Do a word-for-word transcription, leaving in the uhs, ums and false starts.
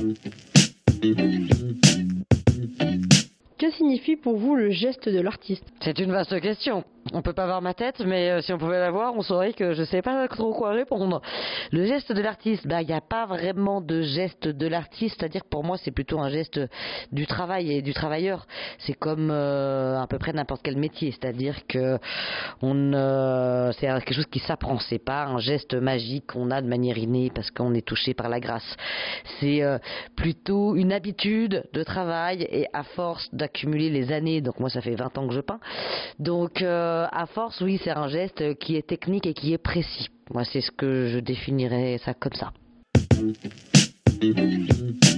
Que signifie pour vous le geste de l'artiste ? C'est une vaste question. On peut pas voir ma tête, mais euh, si on pouvait la voir, on saurait que je sais pas trop quoi répondre. Le geste de l'artiste, bah il n'y a pas vraiment de geste de l'artiste, c'est-à-dire que pour moi c'est plutôt un geste du travail et du travailleur. C'est comme euh, à peu près n'importe quel métier, c'est-à-dire que on, euh, c'est quelque chose qui s'apprend, c'est pas un geste magique qu'on a de manière innée parce qu'on est touché par la grâce. C'est euh, plutôt une habitude de travail et à force d'accumuler les années, donc moi ça fait vingt ans que je peins, donc euh, à force, oui, c'est un geste qui est technique et qui est précis. Moi, c'est ce que je définirais ça comme ça.